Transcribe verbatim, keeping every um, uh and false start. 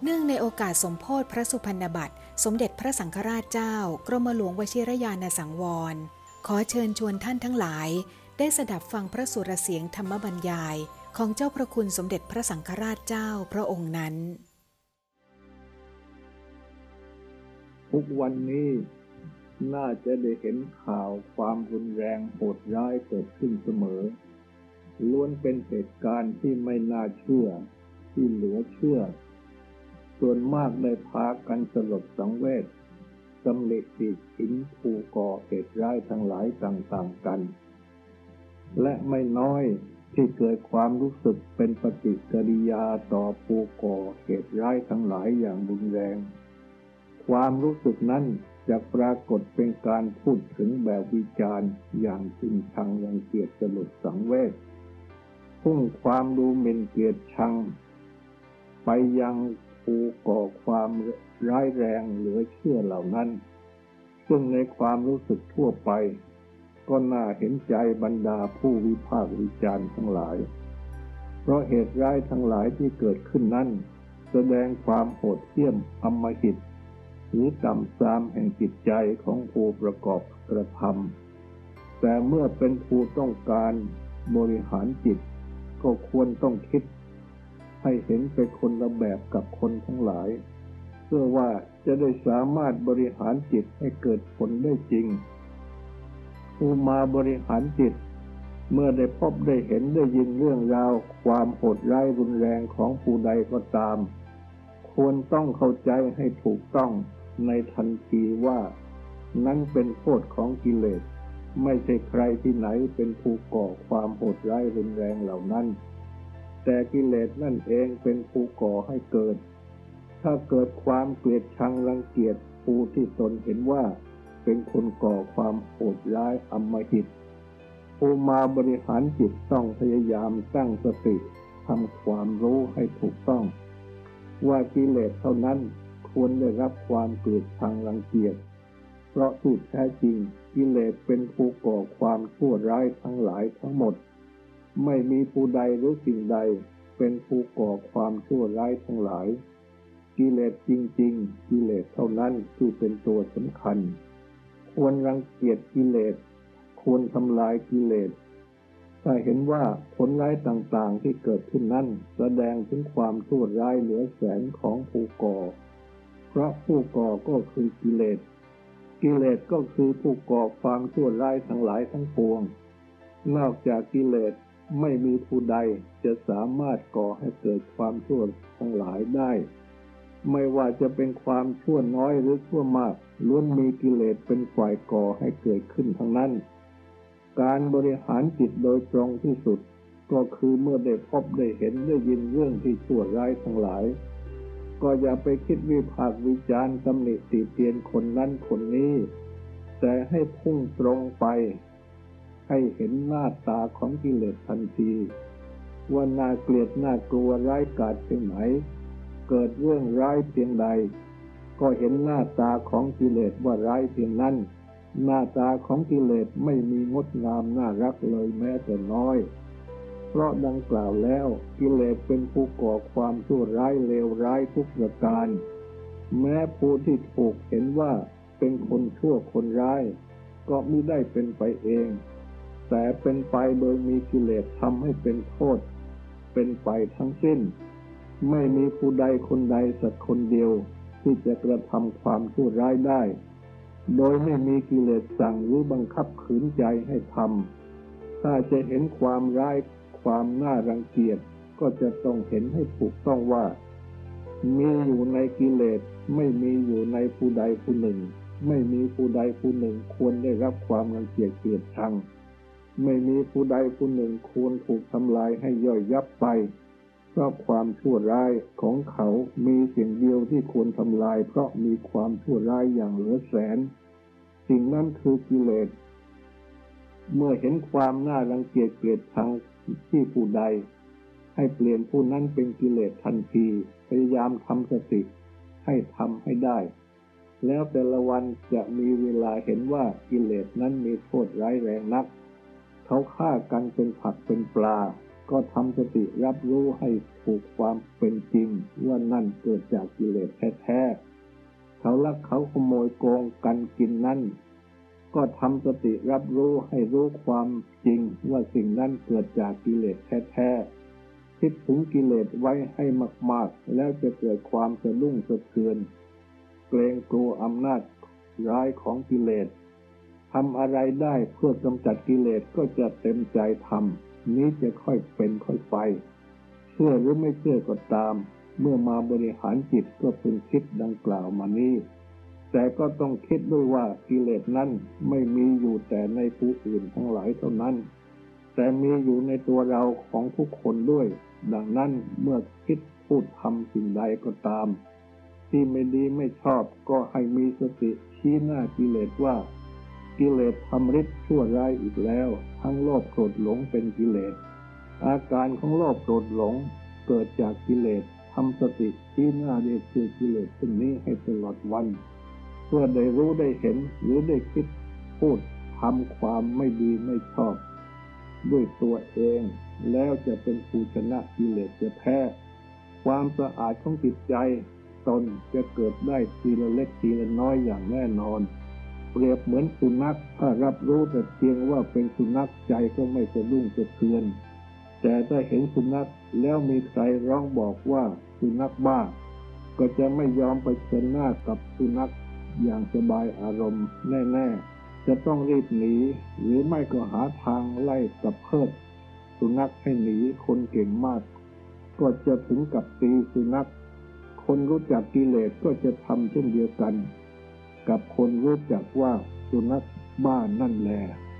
เนื่องในโอกาสสมโภชพระสุพรรณบัตรสมเด็จพระสังฆราชเจ้ากรมหลวงวชิรยานสังวรขอเชิญชวนท่านทั้งหลายได้สดับฟังพระสุรเสียงธรรมบรรยายของเจ้าพระคุณสมเด็จพระสังฆราชเจ้าพระองค์นั้นทุกวันนี้น่าจะได้เห็นข่าวความรุนแรงโหดร้ายเกิดขึ้นเสมอล้วนเป็นเหตุการณ์ที่ไม่น่าเชื่อที่เหลือเชื่อส่วนมากได้พากันสลดสังเวชตำหนิติฉินผู้ก่อเหตุร้ายทั้งหลายต่างๆกันและไม่น้อยที่เกิดความรู้สึกเป็นปฏิกิริยาต่อผู้ก่อเหตุร้ายทั้งหลายอย่างรุนแรงความรู้สึกนั้นจะปรากฏเป็นการพูดถึงแบบวิจารณ์อย่างจริงชังรังเกียจสลดสังเวชพุ่งความดูหมิ่นเกียจชังไปยังผู้ก่อความร้ายแรงเหลือเชื่อเหล่านั้นซึ่งในความรู้สึกทั่วไปก็น่าเห็นใจบรรดาผู้วิพากษ์วิจารณ์ทั้งหลายเพราะเหตุร้ายทั้งหลายที่เกิดขึ้นนั้นแสดงความโหดเหี้ยมอำมหิตหรือต่ำทรามแห่งจิตใจของผู้ประกอบกระทำแต่เมื่อเป็นผู้ต้องการบริหารจิตก็ควรต้องคิดให้เห็นเป็นคนละแบบกับคนทั้งหลายเพื่อว่าจะได้สามารถบริหารจิตให้เกิดผลได้จริงผู้มาบริหารจิตเมื่อได้พบได้เห็นได้ยินเรื่องราวความโหดร้ายรุนแรงของผู้ใดก็ตามควรต้องเข้าใจให้ถูกต้องในทันทีว่านั้นเป็นโทษของกิเลสไม่ใช่ใครที่ไหนเป็นผู้ก่อความโหดร้ายรุนแรงเหล่านั้นแต่กิเลสนั่นเองเป็นผู้ก่อให้เกิดถ้าเกิดความเกลียดชังรังเกียจผู้ที่ตนเห็นว่าเป็นคนก่อความโหดร้ายอำมหิตผู้มาบริหารจิตต้องพยายามตั้งสติทำความรู้ให้ถูกต้องว่ากิเลสเท่านั้นควรได้รับความเกลียดชังรังเกียจเพราะที่แท้จริงกิเลสเป็นผู้ก่อความชั่วร้ายทั้งหลายทั้งหมดไม่มีผู้ใดหรือสิ่งใดเป็นผู้ก่อความชั่วร้ายทั้งหลายกิเลสจริงๆกิเลสเท่านั้นที่เป็นตัวสำคัญควรรังเกียจกิเลสควรทำลายกิเลสถ้าเห็นว่าผลร้ายต่างๆที่เกิดขึ้นนั้นแสดงถึงความชั่วร้ายเหลือแสนของผู้ก่อเพราะผู้ก่อก็คือกิเลสกิเลสก็คือผู้ก่อความชั่วร้ายทั้งหลายทั้งปวงนอกจากกิเลสไม่มีผู้ใดจะสามารถก่อให้เกิดความชั่วทั้งหลายได้ไม่ว่าจะเป็นความชั่วน้อยหรือชั่วมากล้วนมีกิเลสเป็นฝ่ายก่อให้เกิดขึ้นทั้งนั้นการบริหารจิตโดยตรงที่สุดก็คือเมื่อได้พบได้เห็นได้ยินเรื่องที่ชั่วร้ายทั้งหลายก็อย่าไปคิดวิพากษ์วิจารณ์ตำหนิติเตียนคนนั้นคนนี้แต่ให้พุ่งตรงไปให้เห็นหน้าตาของกิเลสทันทีว่าน่าเกลียดน่ากลัวร้ายกาจเพียงไหนเกิดเรื่องร้ายเพียงใดก็เห็นหน้าตาของกิเลสว่าร้ายเพียงนั้นหน้าตาของกิเลสไม่มีงดงามน่ารักเลยแม้แต่น้อยเพราะดังกล่าวแล้วกิเลสเป็นผู้ก่อความชั่วร้ายเลวร้ายทุกประการแม้ผู้ที่ถูกเห็นว่าเป็นคนชั่วคนร้ายก็มิได้เป็นไปเองแต่เป็นไปโดยมีกิเลสทำให้เป็นโทษเป็นไปทั้งสิ้นไม่มีผู้ใดคนใดสักคนเดียวที่จะกระทำความชั่วร้ายได้โดยไม่มีกิเลสสั่งหรือบังคับขืนใจให้ทำถ้าจะเห็นความร้ายความน่ารังเกียจก็จะต้องเห็นให้ถูกต้องว่ามีอยู่ในกิเลสไม่มีอยู่ในผู้ใดผู้หนึ่งไม่มีผู้ใดผู้หนึ่งควรได้รับความรังเกียจเกลียดชังไม่มีผู้ใดผู้หนึ่งควรถูกทำลายให้ย่อยยับไปเพราะความชั่วร้ายของเขามีสิ่งเดียวที่ควรทำลายเพราะมีความชั่วร้ายอย่างเหลือแสนสิ่งนั้นคือกิเลสเมื่อเห็นความน่ารังเกียจเกลียดชังที่ผู้ใดให้เปลี่ยนผู้นั้นเป็นกิเลสทันทีพยายามทำสติให้ทำให้ได้แล้วแต่ละวันจะมีเวลาเห็นว่ากิเลสนั้นมีโทษร้ายแรงนักเขาฆ่ากันเป็นผักเป็นปลาก็ทำสติรับรู้ให้ถูกความเป็นจริงว่านั่นเกิดจากกิเลสแท้ๆเขาลักเขาขโมยโกงกันกินนั่นก็ทำสติรับรู้ให้รู้ความจริงว่าสิ่งนั้นเกิดจากกิเลสแท้ๆคิดถึงกิเลสไว้ให้มากๆแล้วจะเกิดความสะดุ้งสะเทือนเกรงกลัวอำนาจร้ายของกิเลสทำอะไรได้เพื่อกำจัดกิเลสก็จะเต็มใจทำนี้จะค่อยเป็นค่อยไปเชื่อหรือไม่เชื่อก็ตามเมื่อมาบริหารจิตก็พึงคิดดังกล่าวมานี้แต่ก็ต้องคิดด้วยว่ากิเลสนั้นไม่มีอยู่แต่ในผู้อื่นทั้งหลายเท่านั้นแต่มีอยู่ในตัวเราของทุกคนด้วยดังนั้นเมื่อคิดพูดทำสิ่งใดก็ตามที่ไม่ดีไม่ชอบก็ให้มีสติชี้หน้ากิเลสว่ากิเลสทำฤทธิ์ชั่วร้ายอีกแล้วทั้งโลภโกรธหลงเป็นกิเลสอาการของโลภโกรธหลงเกิดจากกิเลสทำสติชี้หน้าได้คือกิเลสเช่นนี้ให้ตลอดวันเพื่อได้รู้ได้เห็นหรือได้คิดพูดทำความไม่ดีไม่ชอบด้วยตัวเองแล้วจะเป็นผู้ชนะกิเลสจะแท้ความสะอาดของจิตใจตนจะเกิดได้ทีละเล็กทีละน้อยอย่างแน่นอนเปรียบเหมือนสุนัขถ้ารับรู้แต่เพียงว่าเป็นสุนัขใจก็ไม่สะดุ้งสะเทือนแต่ถ้าเห็นสุนัขแล้วมีใครร้องบอกว่าสุนัขบ้าก็จะไม่ยอมไปเผชิญหน้ากับสุนัขอย่างสบายอารมณ์แน่ๆจะต้องรีบหนีหรือไม่ก็หาทางไล่กับเพิดสุนัขให้หนีคนเก่งมากก็จะถึงกับตีสุนัขคนรู้จักกิเลสก็จะทำเช่นเดียวกันกับคนรู้จักว่าสุนัขบ้านั่นแหละ